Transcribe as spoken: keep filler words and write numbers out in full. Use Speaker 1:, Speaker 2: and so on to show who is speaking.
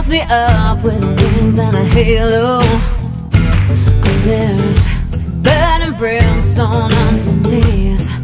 Speaker 1: me up with wings and a halo. There's burning brimstone underneath.